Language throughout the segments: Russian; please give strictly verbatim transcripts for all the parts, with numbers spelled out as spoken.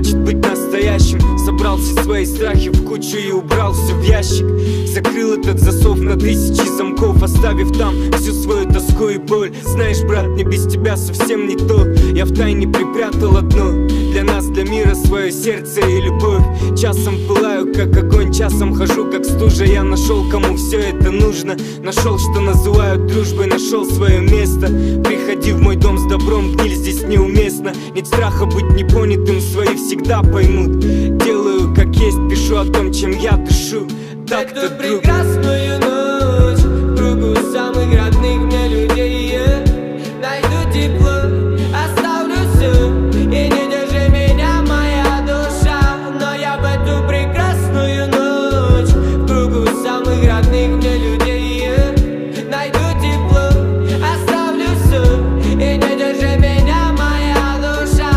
значит быть настоящим. Собрал все свои страхи в кучу и убрал все в ящик. Закрыл этот засов на тысячи замков, оставив там всю свою тоску и боль. Знаешь, брат, мне без тебя совсем не то. Я втайне припрятал одно для нас, для мира, свое сердце и любовь. Часом пылаю, как огонь, часом хожу, как стужа. Я нашел, кому все это нужно. Нашел, что называют дружбой, нашел свое место. Приходи в мой дом с добром, гниль здесь неуместно. Нет страха быть непонятым, свои всегда поймут. Делаю как есть, пишу о том, чем я дышу. Так-то, друг. Прекрасную ночь в кругу самых родных мне людей, yeah. Найду тепло, оставлю все, и не держи меня, моя душа. Но я в эту прекрасную ночь в кругу самых родных мне людей, yeah. Найду тепло, оставлю все, и не держи меня, моя душа.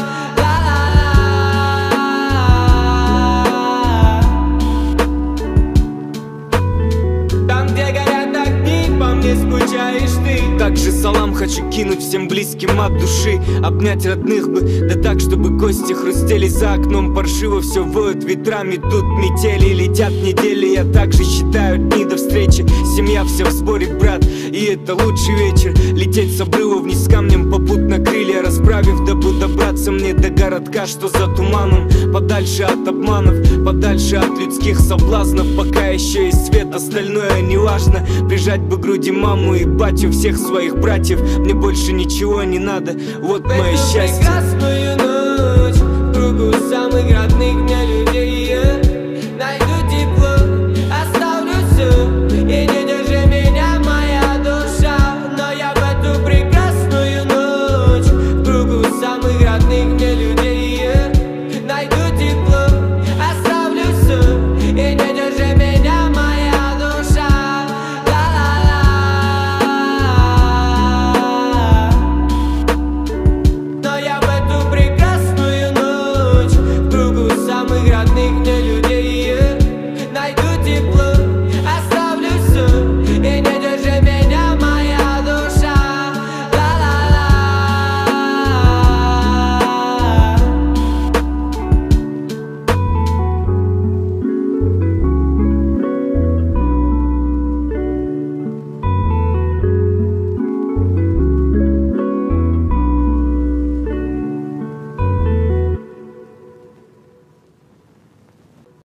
Там, где горят огни, по мне скучаешь ты. Также салам хочу кинуть всем близким от души. Обнять родных бы, да так, чтобы кости хрустели. За окном паршиво все воют ветрами. Тут метели, летят недели. Я также считаю дни до встречи. Семья вся в сборе, брат, и это лучший вечер. Лететь с обрыва вниз камнем, попутно крылья расправив, дабы добраться мне до городка, что за туманом. Подальше от обманов, подальше от людских соблазнов. Пока еще есть свет, остальное неважно. Прижать бы к груди маму и батю, всех своих братьев. Мне больше ничего не надо, вот мое счастье.